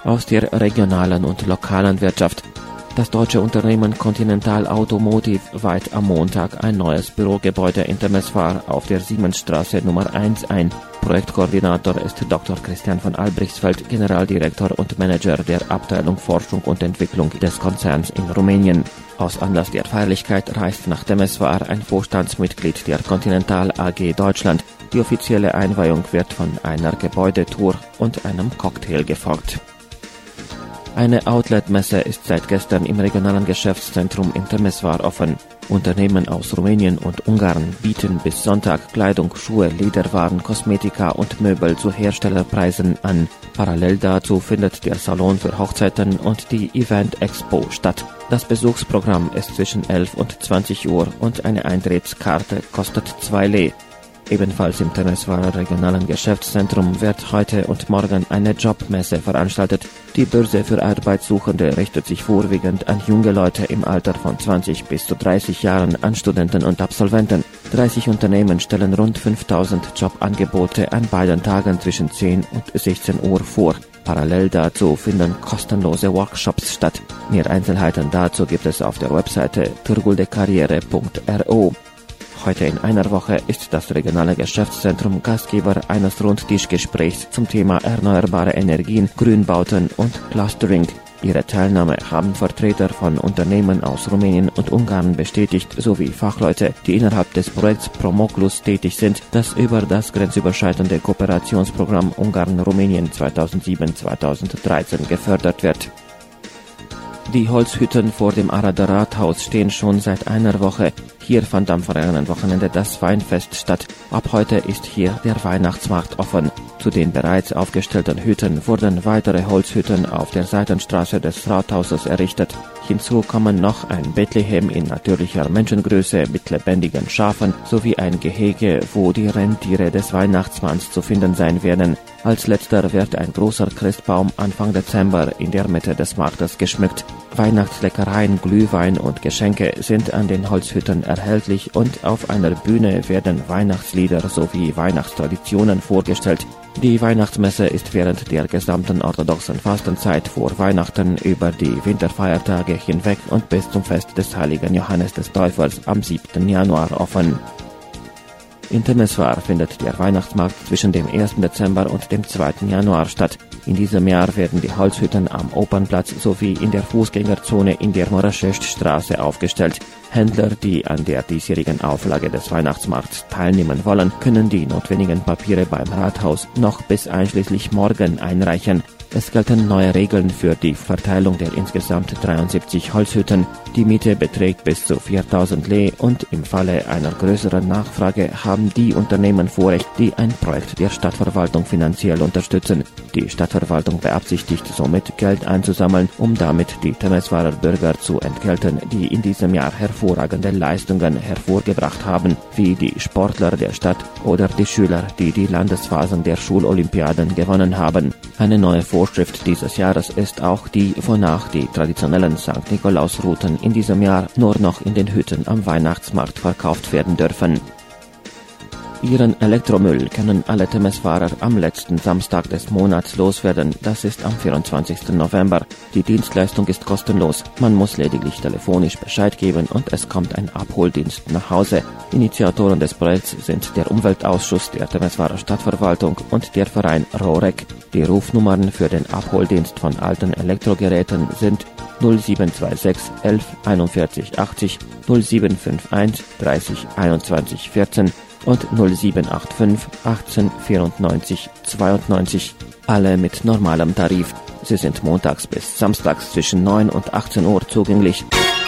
aus der regionalen und lokalen Wirtschaft. Das deutsche Unternehmen Continental Automotive weiht am Montag ein neues Bürogebäude in Temeswar auf der Siemensstraße Nummer 1 ein. Projektkoordinator ist Dr. Christian von Albrechtsfeld, Generaldirektor und Manager der Abteilung Forschung und Entwicklung des Konzerns in Rumänien. Aus Anlass der Feierlichkeit reist nach Temeswar ein Vorstandsmitglied der Continental AG Deutschland. Die offizielle Einweihung wird von einer Gebäudetour und einem Cocktail gefolgt. Eine Outlet-Messe ist seit gestern im regionalen Geschäftszentrum in Temeswar offen. Unternehmen aus Rumänien und Ungarn bieten bis Sonntag Kleidung, Schuhe, Lederwaren, Kosmetika und Möbel zu Herstellerpreisen an. Parallel dazu findet der Salon für Hochzeiten und die Event Expo statt. Das Besuchsprogramm ist zwischen 11 und 20 Uhr und eine Eintrittskarte kostet 2 Lei. Ebenfalls im Temeswarer regionalen Geschäftszentrum wird heute und morgen eine Jobmesse veranstaltet. Die Börse für Arbeitssuchende richtet sich vorwiegend an junge Leute im Alter von 20 bis zu 30 Jahren, an Studenten und Absolventen. 30 Unternehmen stellen rund 5000 Jobangebote an beiden Tagen zwischen 10 und 16 Uhr vor. Parallel dazu finden kostenlose Workshops statt. Mehr Einzelheiten dazu gibt es auf der Webseite târguldecarriere.ro. Heute in einer Woche ist das regionale Geschäftszentrum Gastgeber eines Rundtischgesprächs zum Thema erneuerbare Energien, Grünbauten und Clustering. Ihre Teilnahme haben Vertreter von Unternehmen aus Rumänien und Ungarn bestätigt, sowie Fachleute, die innerhalb des Projekts Promoklus tätig sind, das über das grenzüberschreitende Kooperationsprogramm Ungarn-Rumänien 2007-2013 gefördert wird. Die Holzhütten vor dem Arader Rathaus stehen schon seit einer Woche. Hier fand am vergangenen Wochenende das Weinfest statt. Ab heute ist hier der Weihnachtsmarkt offen. Zu den bereits aufgestellten Hütten wurden weitere Holzhütten auf der Seitenstraße des Rathauses errichtet. Hinzu kommen noch ein Bethlehem in natürlicher Menschengröße mit lebendigen Schafen sowie ein Gehege, wo die Rentiere des Weihnachtsmanns zu finden sein werden. Als letzter wird ein großer Christbaum Anfang Dezember in der Mitte des Marktes geschmückt. Weihnachtsleckereien, Glühwein und Geschenke sind an den Holzhütten erhältlich und auf einer Bühne werden Weihnachtslieder sowie Weihnachtstraditionen vorgestellt. Die Weihnachtsmesse ist während der gesamten orthodoxen Fastenzeit vor Weihnachten über die Winterfeiertage hinweg und bis zum Fest des heiligen Johannes des Täufers am 7. Januar offen. In Temeswar findet der Weihnachtsmarkt zwischen dem 1. Dezember und dem 2. Januar statt. In diesem Jahr werden die Holzhütten am Opernplatz sowie in der Fußgängerzone in der Moraschewststraße aufgestellt. Händler, die an der diesjährigen Auflage des Weihnachtsmarkts teilnehmen wollen, können die notwendigen Papiere beim Rathaus noch bis einschließlich morgen einreichen. Es gelten neue Regeln für die Verteilung der insgesamt 73 Holzhütten. Die Miete beträgt bis zu 4.000 Lei und im Falle einer größeren Nachfrage haben die Unternehmen Vorrecht, die ein Projekt der Stadtverwaltung finanziell unterstützen. Die Stadtverwaltung beabsichtigt somit, Geld einzusammeln, um damit die Temeswarer Bürger zu entgelten, die in diesem Jahr hervorragende Leistungen hervorgebracht haben, wie die Sportler der Stadt oder die Schüler, die die Landesphasen der Schulolympiaden gewonnen haben. Eine neue Vorschrift dieses Jahres ist auch die, wonach die traditionellen St. Nikolaus-Routen in diesem Jahr nur noch in den Hütten am Weihnachtsmarkt verkauft werden dürfen. Ihren Elektromüll können alle Temeswarer am letzten Samstag des Monats loswerden. Das ist am 24. November. Die Dienstleistung ist kostenlos. Man muss lediglich telefonisch Bescheid geben und es kommt ein Abholdienst nach Hause. Initiatoren des Projekts sind der Umweltausschuss der Temeswarer Stadtverwaltung und der Verein ROREC. Die Rufnummern für den Abholdienst von alten Elektrogeräten sind 0726 11 41 80, 0751 30 21 14 und 0785 18 94 92. Alle mit normalem Tarif. Sie sind montags bis samstags zwischen 9 und 18 Uhr zugänglich.